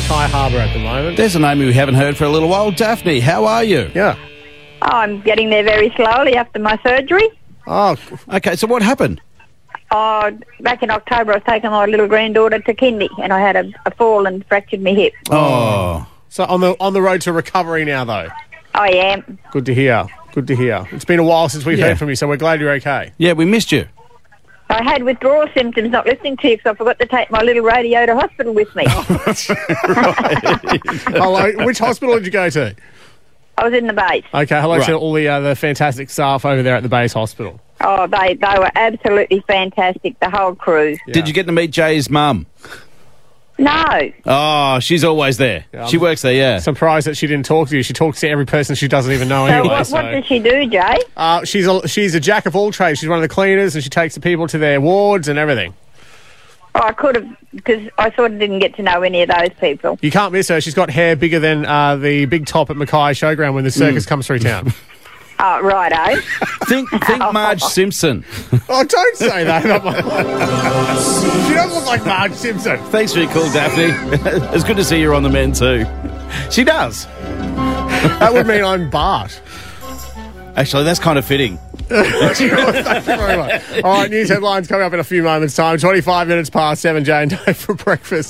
Mackay Harbour at the moment. There's a name we haven't heard for a little while. Daphne, how are you? Yeah. Oh, I'm getting there very slowly after my surgery. Oh, Okay, so what happened? Oh, back in October, I was taking my little granddaughter to kindy, and I had a fall and fractured my hip. Oh. so on the road to recovery now, though. I am. Good to hear. Good to hear. It's been a while since we've heard from you, so we're glad you're okay. Yeah, we missed you. I had withdrawal symptoms not listening to you because I forgot to take my little radio to hospital with me. Hello. Which hospital did you go to? I was in the base. Okay, hello Right. to all the fantastic staff over there at the base hospital. Oh, they were absolutely fantastic, the whole crew. Did you get to meet Jay's mum? No. Oh, she's always there. Yeah, She works there, yeah. Surprised that she didn't talk to you. She talks to every person she doesn't even know So anyway. what does she do, Jay? She's a jack of all trades. She's one of the cleaners, and she takes the people to their wards and everything. Oh, I could have, because I sort of didn't get to know any of those people. You can't miss her. She's got hair bigger than the big top at Mackay Showground when the circus comes through town. Oh, righto. Think Marge Simpson. Oh, don't say that. She doesn't look like Marge Simpson. Thanks for your call, Daphne. It's good to see you're on the men too. She does. That would mean I'm Bart. Actually, that's kind of fitting. Thank you very much. All right, news headlines coming up in a few moments' time. 25 minutes past 7, Jay and Dave for breakfast.